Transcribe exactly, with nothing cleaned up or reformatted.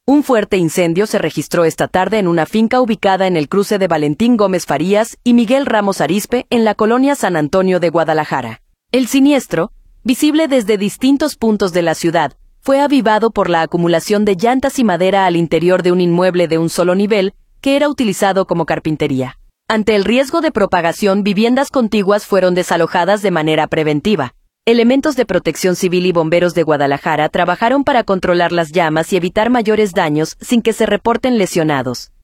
Un fuerte incendio se registró esta tarde en una finca ubicada en el cruce de Valentín Gómez Farías y Miguel Ramos Arizpe en la colonia San Antonio de Guadalajara. El siniestro, visible desde distintos puntos de la ciudad, fue avivado por la acumulación de llantas y madera al interior de un inmueble de un solo nivel que era utilizado como carpintería. Ante el riesgo de propagación, viviendas contiguas fueron desalojadas de manera preventiva. Elementos de Protección Civil y bomberos de Guadalajara trabajaron para controlar las llamas y evitar mayores daños sin que se reporten lesionados.